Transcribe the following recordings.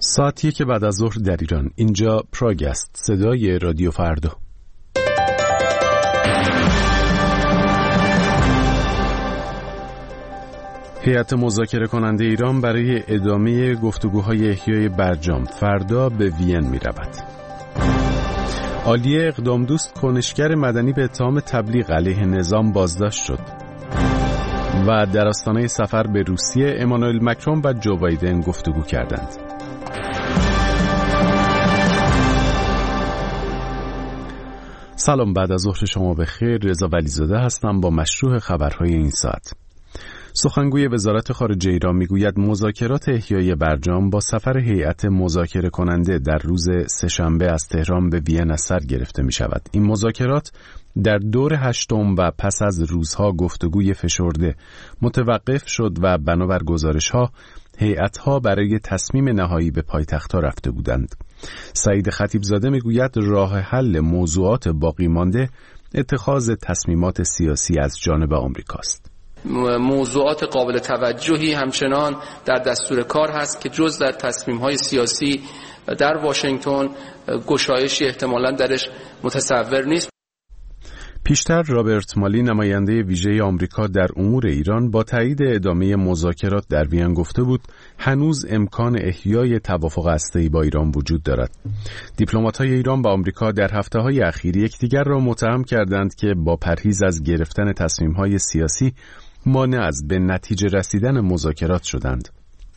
ساعت 1 بعد از ظهر در ایران. اینجا پراگ است، صدای رادیو فردا. هیئت مذاکره کننده ایران برای ادامه گفتگوهای احیای برجام فردا به وین می رود. عالیه اقدام دوست کنشگر مدنی به اتهام تبلیغ علیه نظام بازداشت شد. و در آستانه سفر به روسیه امانوئل مکرون و جو بایدن گفتگو کردند. سلام، بعد از ظهر شما بخیر. رضا ولیزاده هستم با مشروع خبرهای این ساعت. سخنگوی وزارت خارجه ایران میگوید مذاکرات احیای برجام با سفر هیئت مذاکره کننده در روز سه‌شنبه از تهران به وین از سر گرفته می شود. این مذاکرات در دور هشتم و پس از روزها گفتگوی فشرده متوقف شد و بنابر گزارش‌ها هیئت‌ها برای تصمیم نهایی به پایتخت‌ها رفته بودند. سعید خطیبزاده میگوید راه حل موضوعات باقی مانده اتخاذ تصمیمات سیاسی از جانب آمریکاست. موضوعات قابل توجهی همچنان در دستور کار هست که جز در تصمیم‌های سیاسی در واشنگتن گشایشی احتمالاً درش متصور نیست. پیشتر رابرت مالی نماینده ویژه آمریکا در امور ایران با تایید ادامه مذاکرات در وین گفته بود هنوز امکان احیای توافق هسته‌ای با ایران وجود دارد. دیپلمات‌های ایران با آمریکا در هفته‌های اخیر یکدیگر را متهم کردند که با پرهیز از گرفتن تصمیم‌های سیاسی مانع از به نتیجه رسیدن مذاکرات شدند.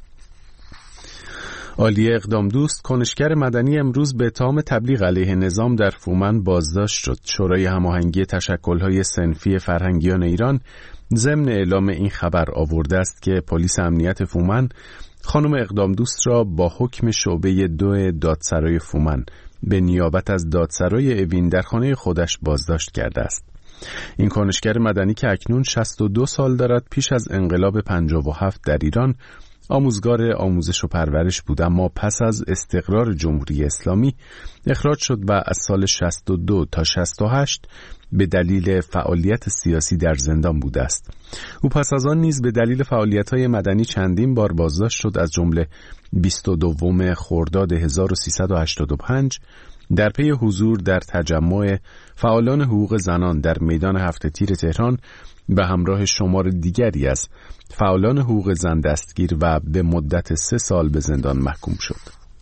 عالیه اقدام دوست کنشگر مدنی امروز به اتهام تبلیغ علیه نظام در فومن بازداشت شد. شورای هماهنگی تشکل‌های صنفی فرهنگیان ایران ضمن اعلام این خبر آورده است که پلیس امنیت فومن خانم اقدام دوست را با حکم شعبه 2 دادسرای فومن به نیابت از دادسرای اوین در خانه خودش بازداشت کرده است. این کنشگر مدنی که اکنون 62 سال دارد پیش از انقلاب 57 در ایران آموزگار آموزش و پرورش بود، اما پس از استقرار جمهوری اسلامی اخراج شد و از سال 62 تا 68 به دلیل فعالیت سیاسی در زندان بوده است. او پس از آن نیز به دلیل فعالیت‌های مدنی چندین بار بازداشت شد، از جمله 22 خرداد 1385 در پی حضور در تجمع فعالان حقوق زنان در میدان هفت تیر تهران به همراه شمار دیگری از فعالان حقوق زن دستگیر و به مدت 3 سال به زندان محکوم شد.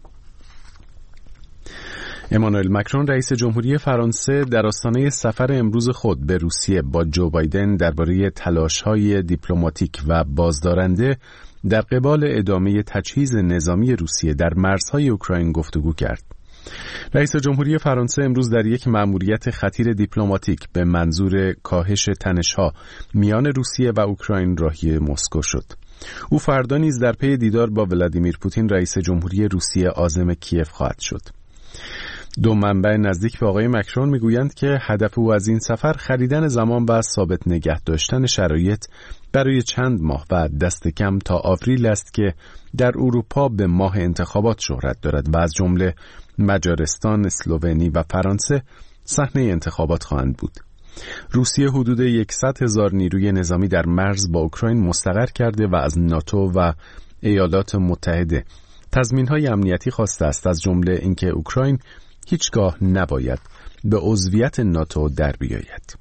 امانوئل مکرون رئیس جمهوری فرانسه در آستانه سفر امروز خود به روسیه با جو بایدن درباره تلاش‌های دیپلماتیک و بازدارنده در قبال ادامه تجهیز نظامی روسیه در مرزهای اوکراین گفتگو کرد. رئیس جمهوری فرانسه امروز در یک مأموریت خطیر دیپلماتیک به منظور کاهش تنش‌ها میان روسیه و اوکراین راهی مسکو شد. او فردا نیز در پی دیدار با ولادیمیر پوتین رئیس جمهوری روسیه عازم کیف خواهد شد. 2 منبع نزدیک به آقای مکرون میگویند که هدف او از این سفر خریدن زمان و ثابت نگه داشتن شرایط برای چند ماه و دست کم تا آوریل است که در اروپا به ماه انتخابات شهرت دارد و از جمله مجارستان، اسلوونی و فرانسه صحنه انتخابات خواهند بود. روسیه حدود 100,000 نیروی نظامی در مرز با اوکراین مستقر کرده و از ناتو و ایالات متحده تضمین‌های امنیتی خواسته است، از جمله اینکه اوکراین هیچگاه نباید به عضویت ناتو در بیاید.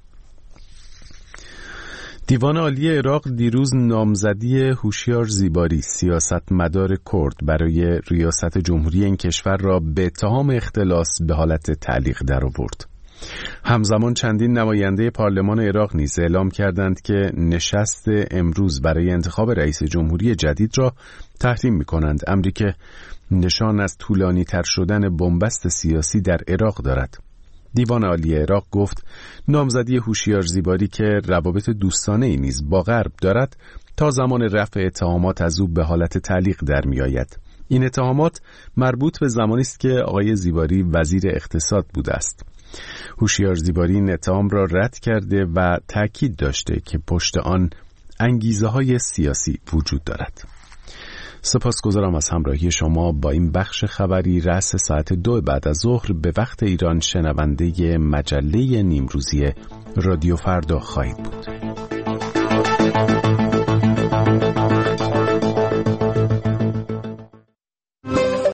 دیوان عالی عراق دیروز نامزدی هوشیار زیباری سیاستمدار کرد برای ریاست جمهوری این کشور را به اتهام اختلاس به حالت تعلیق درآورد. همزمان چندین نماینده پارلمان عراق نیز اعلام کردند که نشست امروز برای انتخاب رئیس جمهوری جدید را تحریم می‌کنند، امری که نشان از طولانی تر شدن بنبست سیاسی در عراق دارد. دیوان عالی عراق گفت نامزدی هوشیار زیباری که روابط دوستانه‌ای نیز با غرب دارد تا زمان رفع اتهامات از او به حالت تعلیق در می‌آید. این اتهامات مربوط به زمانی است که آقای زیباری وزیر اقتصاد بوده است. هوشیار زیباری این اتهام را رد کرده و تأکید داشته که پشت آن انگیزه‌های سیاسی وجود دارد. سپاسگزارم از همراهی شما با این بخش خبری. رأس ساعت 2 بعد از ظهر به وقت ایران شنونده مجله نیمروزی رادیو فردا خواهید بود.